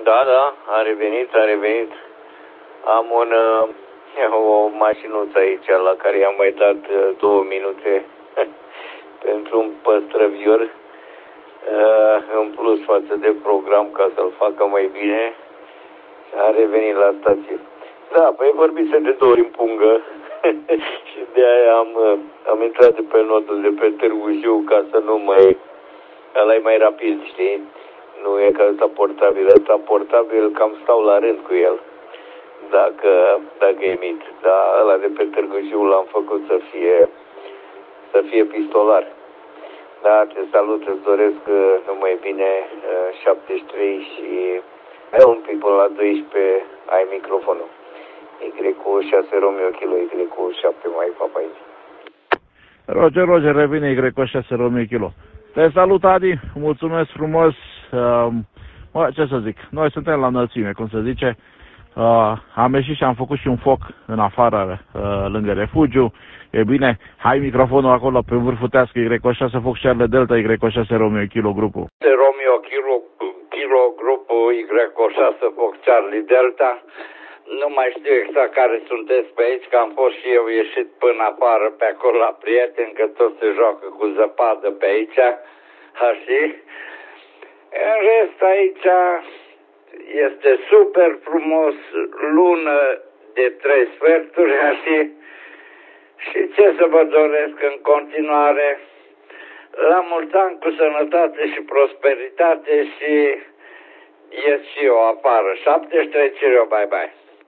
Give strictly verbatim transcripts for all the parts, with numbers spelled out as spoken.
Da, da, a revenit, a revenit. Am un, o mașinuță aici la care i-am mai dat două minute pentru un păstrăvior în plus față de program ca să-l facă mai bine. A revenit la stație. Da, păi vorbise de două ori în pungă și de aia am, am intrat de pe nodul de pe Târgu Jiu ca să nu mai... ăla e mai rapid, știi? Nu e ca ăsta portabil. Ăsta portabil cam stau la rând cu el dacă, dacă emit. Dar ăla de pe Târgu Jiu l-am făcut să fie, să fie pistolar. Da, te salut, îți doresc numai bine, șaptezeci și trei și un pic până la doisprezece ai microfonul. Y șase Romeo Kilo, Y șapte mai papa aici. Roger, Roger, revine Y șase Romeo Kilo. Te salut, Adi, mulțumesc frumos. Uh, mă, ce să zic, noi suntem la înălțime, cum se zice. Uh, am ieșit și am făcut și un foc în afară, uh, lângă refugiu. E bine, hai microfonul acolo pe vârful tească, Y șase Fox Charlie Delta, Y șase Romeo Kilo grupul. Romeo Kilo, Kilo grupul, Y șase Fox Charlie Delta. Nu mai știu exact care sunteți pe aici, că am fost și eu ieșit până afară pe acolo la prieteni, că tot se joacă cu zăpadă pe aici, așa. În rest aici este super frumos, lună de trei sferturi, așa. Și ce să vă doresc în continuare? La mulți ani cu sănătate și prosperitate și ies și eu afară. șaptezeci și trei, Cirio, bye bye.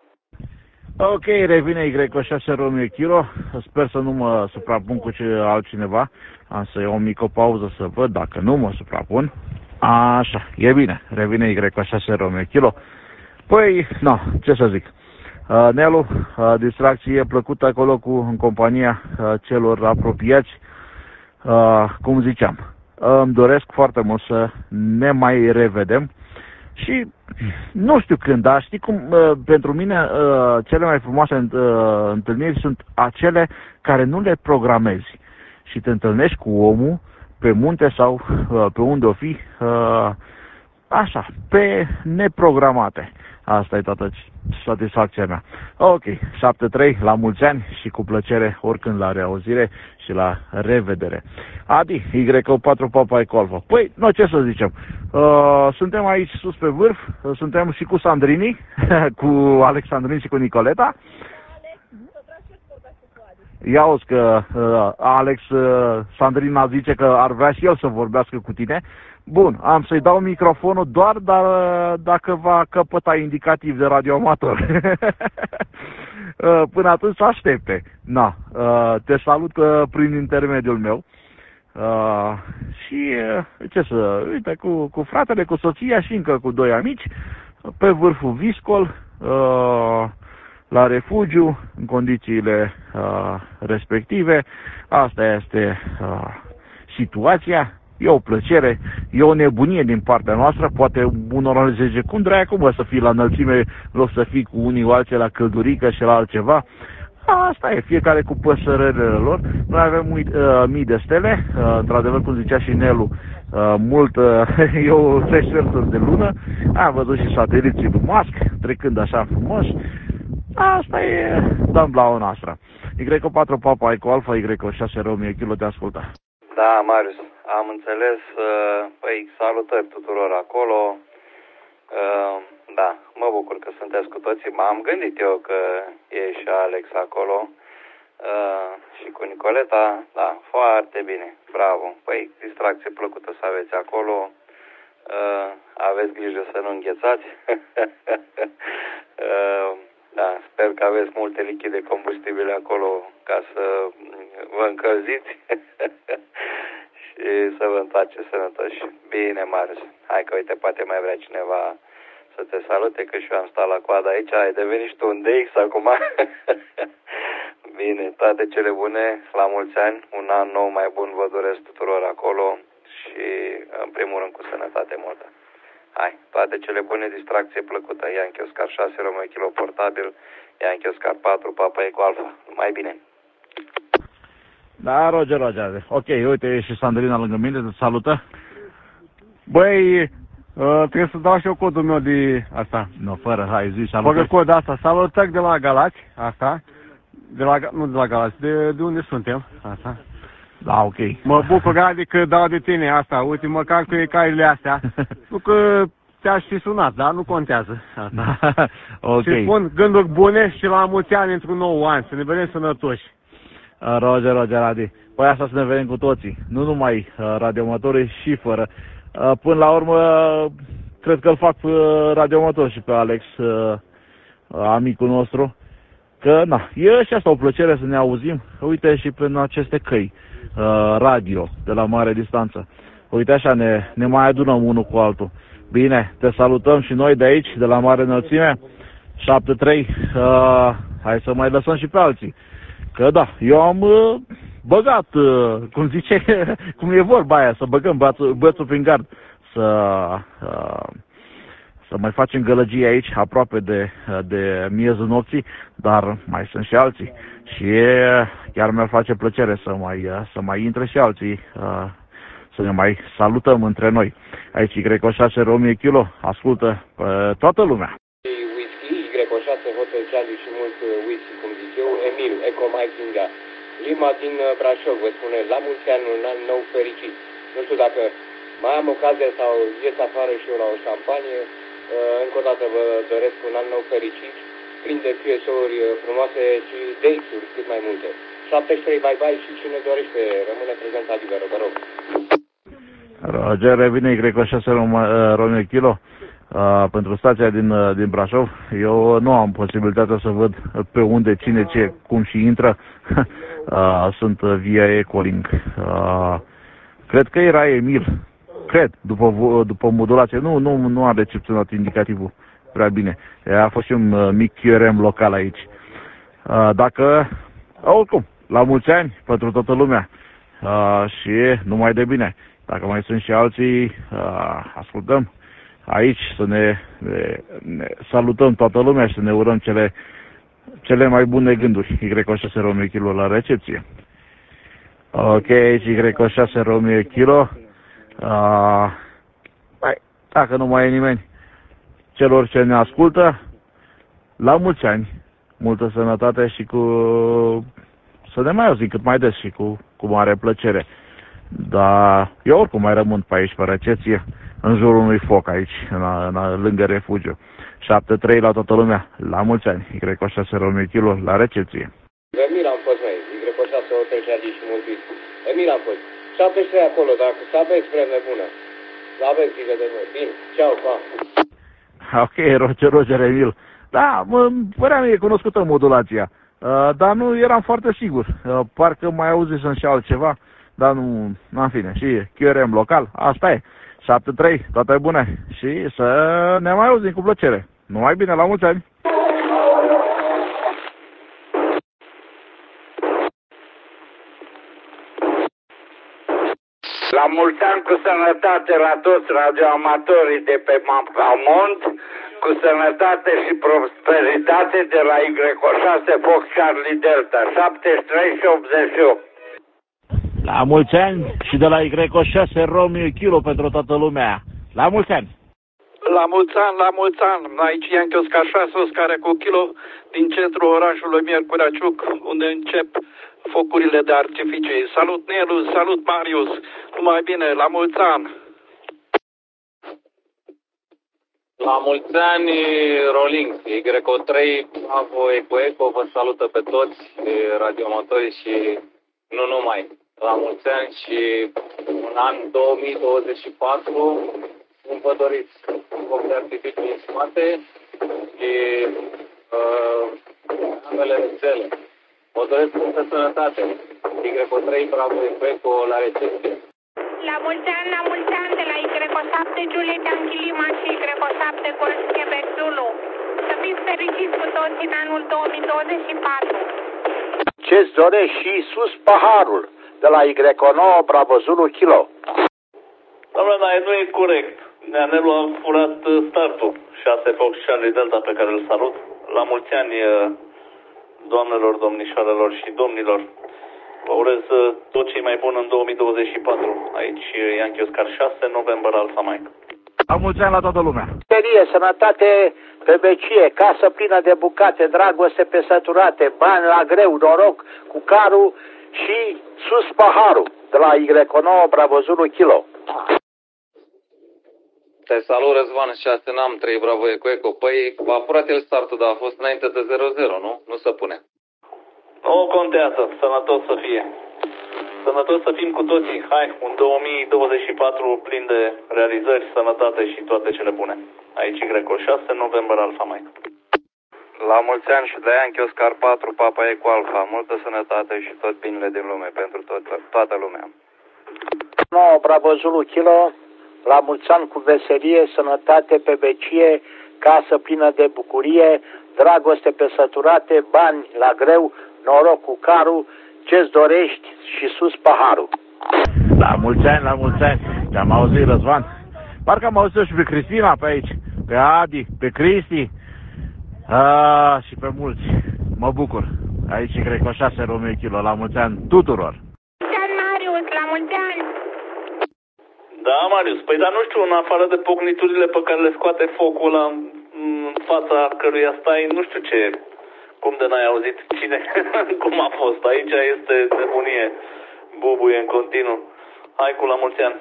Ok, revine Y șase Romeo Kilo. Sper să nu mă suprapun cu altcineva. Am să iau o mică pauză să văd dacă nu mă suprapun. Așa, e bine. Revine Y șase Romeo Kilo. Păi, na, ce să zic. Uh, Nelu, uh, distracție plăcută acolo cu, în compania uh, celor apropiați. Uh, cum ziceam, uh, îmi doresc foarte mult să ne mai revedem. Și nu știu când, dar știi cum, uh, pentru mine uh, cele mai frumoase uh, întâlniri sunt acele care nu le programezi și te întâlnești cu omul pe munte sau uh, pe unde o fi, uh, așa, pe neprogramate. Asta e toată satisfacția mea. Ok, șapte trei, la mulți ani și cu plăcere oricând la reauzire și la revedere. Adi, Y patru Papa Eco Alpha. Păi, noi ce să zicem? Uh, suntem aici sus pe vârf, uh, suntem și cu Sandrini, cu Alexandrin și cu Nicoleta. Ia auzi că uh, Alex uh, Sandrina zice că ar vrea și el să vorbească cu tine. Bun, am să-i dau microfonul doar dar, dacă va căpăta indicativ de radioamator. Până atunci aștepte. Na, te salut prin intermediul meu. Și ce să, uite, cu, cu fratele, cu soția și încă cu doi amici, pe vârful Viscol, la refugiu, în condițiile respective. Asta este situația. E o plăcere, e o nebunie din partea noastră, poate unor zice, cum draia, cum să fii la înălțime, în loc să fii cu unii alții la căldurică și la altceva. Asta e, fiecare cu păsărelele lor. Noi avem uh, mii de stele, uh, într-adevăr, cum zicea și Nelu, uh, mult, uh, eu trei sferturi de lună, am văzut și sateliții lui Musk, trecând așa frumos. Asta e damblaua noastră. Y patru Papa Eco Alpha, Y șase Romeo Kilo, te ascultă. Da, Marius, am înțeles. Păi, salutări tuturor acolo. Da, mă bucur că sunteți cu toții. M-am gândit eu că e și Alex acolo și cu Nicoleta. Da, foarte bine, bravo. Păi, distracție plăcută să aveți acolo. Aveți grijă să nu înghețați. Da, sper că aveți multe lichide combustibile acolo ca să vă încălziți și să vă întoarceți sănătoși. Bine, Marius. Hai că, uite, poate mai vrea cineva să te salute, că și eu am stat la coadă aici. Ai devenit și tu un D X acum. Bine, toate cele bune, la mulți ani, un an nou mai bun vă doresc tuturor acolo și, în primul rând, cu sănătate multă. Hai, toate cele bune, distracție plăcută. Yankee Oscar șase, Romeo Kilo portabil, Yankee Oscar patru, Papa Eco Alpha. Mai bine. Da, Roger, Roger. Ok, uite, e și Sandrina lângă mine, te salută. Băi, Uh, trebuie să dau și eu codul meu de asta. Nu, fără, hai, zi, Făcă salutări. cod asta. Salutări de la Galați, asta. De la, nu de la Galați, de, de unde suntem, asta. Da, ok. Mă bucur, Adi, că dau de tine asta. Uite, măcar cu caile astea. Nu că te-aș fi sunat, dar nu contează asta. Ok. Și spun gânduri bune și la mulți ani într-un nou an. Să ne vedem sănătoși. Roger, Roger, Adi. Păi asta să ne vedem cu toții. Nu numai uh, radiomotorii și fără. Uh, până la urmă, cred că îl fac uh, radiomotor și pe Alex, uh, amicul nostru. Că, na, e și asta o plăcere să ne auzim. Uite și prin aceste căi uh, radio de la mare distanță. Uite așa, ne, ne mai adunăm unul cu altul. Bine, te salutăm și noi de aici, de la mare înălțime. șapte trei, uh, hai să mai lăsăm și pe alții. Că da, eu am uh, băgat, uh, cum zice, cum e vorba aia, să băgăm bățul, bățul prin gard, să, uh, să mai facem gălăgie aici, aproape de, de miezul nopții, dar mai sunt și alții. Și chiar mi-ar face plăcere să mai, să mai intre și alții, uh, să ne mai salutăm între noi. Aici Y O șase Romeo Kilo, ascultă uh, toată lumea. Whisky, Y O șase Hotel Charlie și mult whisky, cum zic eu, Emil, Eco Mike Inga, Lima din Brașov, vă spune, la mulți ani, un an nou fericit. Nu știu dacă mai am ocazia sau ies afară și eu la o șampanie, încă o dată vă doresc un an nou fericit, plin de Q S O-uri frumoase și date-uri cât mai multe. șaptezeci și trei, bye bye și cine dorește, rămâne prezent la liberă, vă rog. Roger, revine Y O șase Romeo Kilo. Uh, pentru stația din, uh, din Brașov. Eu nu am posibilitatea să văd pe unde, cine, ce, cum și intră. uh, sunt via e-calling. Uh, cred că era Emil. Cred, după, după modulație. Nu, nu, nu a recepționat indicativul prea bine. A fost și un uh, mic Q R M local aici. Uh, dacă, oricum, la mulți ani pentru toată lumea. Uh, și numai de bine. Dacă mai sunt și alții, uh, ascultăm aici, să ne, ne, ne salutăm toată lumea și să ne urăm cele, cele mai bune gânduri. Y O șase Romeo Kilo la recepție. Ok, Y O șase Romeo Kilo. Uh, dacă nu mai e nimeni, celor ce ne ascultă, la mulți ani, multă sănătate și cu... să ne mai auzim cât mai des și cu, cu mare plăcere. Dar eu oricum mai rămân pe aici, pe recepție, în jurul unui foc aici, în, în, lângă refugiu. șapte trei la toată lumea, la mulți ani, Y O șase Romeo Kilo, la recepție. Emil am fost, mai, Y O șase Hotel Charlie și mult whisky. Emil am fost. șaptezeci și trei acolo, dacă să aveți vreme bună. Aveți grijă de voi. Bine, ceau, pa. Ok, Roger, Roger, Emil. Da, mă, părea mie cunoscută modulația, uh, dar nu eram foarte sigur. Uh, parcă mai auzisem și altceva, dar nu, în fine, și Q R M local, asta e. șapte trei, toate bune și să ne mai auzim cu plăcere. Numai bine, la mulți ani! La mulți ani cu sănătate la toți radioamatorii de pe Mapamont, cu sănătate și prosperitate de la Y O șase Fox Charlie Delta, șaptezeci și trei și optzeci și opt. La mulți ani și de la Y O șase Romeo Kilo pentru toată lumea. La mulți ani! La mulți ani, la mulți ani! Aici Yankee Oscar șase, Oscar cu Kilo, din centrul orașului Miercurea Ciuc, unde încep focurile de artificii. Salut Nelu, salut Marius, numai bine, la mulți ani! La mulți ani, Rolling, Y O trei, Bravo, Eco Eco, vă salută pe toți radioamatorii și nu numai. La mulți ani și un an două mii douăzeci și patru, cum vă doriți, foc de artificii în spate și uh, ambele rețele. Vă doresc multă sănătate. Y O trei, Bravo, Eco Eco, la recepție. La mulți ani, la mulți ani de la Y O șapte, Juliet Anchilima și Y O șapte Golf Quebec Zulu. Să fiți fericiți cu toți în anul două mii douăzeci și patru. Ce-ți dorești și sus paharul de la Y O nouă Bravo Zulu Kilo. Doamne, dar nu e corect. Neanelu a furat startul. șase Fox Charlie Delta pe care îl salut. La mulți ani, doamnelor, domnișoarelor și domnilor. Vă urez tot ce mai bun în două mii douăzeci și patru. Aici Yankee Oscar șase, November Alpha Mike. La mulți ani la toată lumea. Ferie, sănătate pe vecie, casă plină de bucate, dragoste pe săturate, bani la greu, noroc cu carul și sus paharul. De la Y nouă, Bravo Zulu, Kilo. Te salut, Răzvan, șase n-am trei, Bravo Eco Eco. Păi, a furat el startul, dar a fost înainte de zero zero, nu? Nu se pune. Nu contează, sănătos să fie. Sănătos să fim cu toții. Hai, un două mii douăzeci și patru plin de realizări, sănătate și toate cele bune. Aici Y șase, November Alpha Mike. La mulți ani și de Yankee Oscar patru, Papa Eco Alpha. Multă sănătate și tot binele din lume pentru tot, toată lumea. nouă, Bravo Zulu, Kilo. La mulți ani cu veselie, sănătate pe vecie, casă plină de bucurie, dragoste pe săturate, bani la greu, noroc cu carul, ce-ți dorești și sus paharul. La mulți ani, la mulți ani. Te-am auzit, Răzvan. Parcă am auzit și pe Cristina pe aici, pe Adi, pe Cristi a, și pe mulți. Mă bucur. Aici cred că șase Romeo Kilo. La mulți ani tuturor. La mulți ani, Marius, la mulți ani. Da, Marius, păi dar nu știu, în afară de pocniturile pe care le scoate focul ăla în fața căruia stai, nu știu ce, cum de n-ai auzit cine, cum a fost. Aici este nebunie, bubuie în continuu. Hai cu la mulți ani.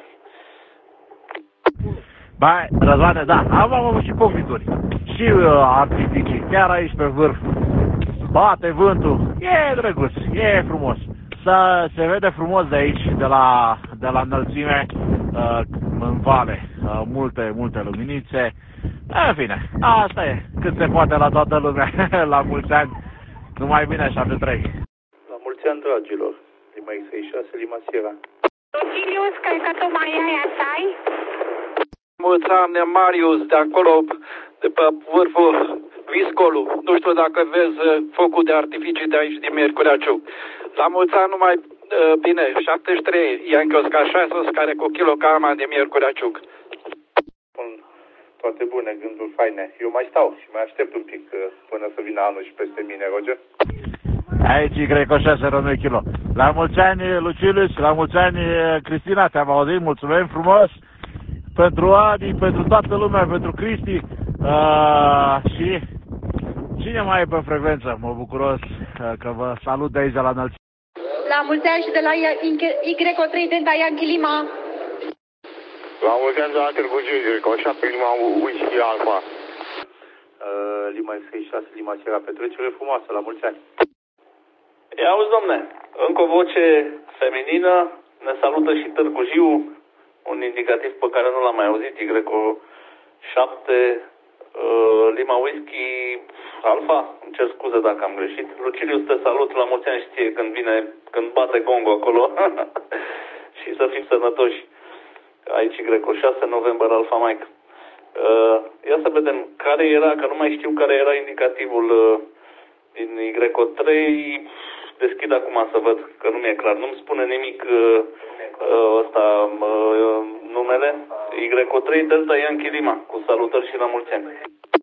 Bai, Răzvane, da, am avut și pocnituri. Și uh, artificii, chiar aici pe vârf. Bate vântul, e drăguț, e frumos. Să se vede frumos de aici, de la, de la înălțime, uh, în vale, uh, multe, multe luminițe. În fine, asta e, cât se poate la toată lumea, la mulți ani, numai bine așa pe trei. La mulți ani, dragilor, Lima X șase, Lima Sierra. Lucilius, cred că tu mai ai așa -i? Mulți ani, Marius, de acolo, de pe vârful Viscolu. Nu știu dacă vezi focul de artificii de aici din Miercureaciu. La mulți ani numai uh, bine, șaptezeci și trei, Yankee Oscar șase, Oscar cu kilograma de Miercureaciuc. Toate bune, gânduri faine. Eu mai stau și mai aștept un pic până să vină anul și peste mine, Roger. Aici Y șase Romeo Kilo. La mulți ani, Lucilius, la mulți ani, Cristina, te-am auzit, mulțumim frumos pentru Adi, pentru toată lumea, pentru Cristi uh, și cine mai e pe frecvență? Mă bucuros uh, că vă salut de aici de la înălțime. La mulți ani și de la Y trei Delta Yankee Lima. La mulți ani de la Târgu Jiu, cu șapte Lima Whisky Alpha. Uh, Lima X șase, Lima Sierra, petrecere frumoasă, la mulți ani. Ia auzi, domne, încă o voce feminină, ne salută și Târgu Jiu, un indicativ pe care nu l-am mai auzit, Y șapte, uh, Lima Whisky Alpha, îmi cer scuze dacă am greșit. Lucilius, te salut, la mulți ani, știe când vine, când bate gongul acolo și să fim sănătoși. Aici Y șase, November Alpha Mike. Uh, ia să vedem care era, că nu mai știu care era indicativul uh, din Y trei. Deschid acum să văd, că nu mi-e clar. Nu-mi spune nimic uh, uh, ăsta uh, numele. Y trei Delta Yankee Lima, cu salutări și la mulți ani.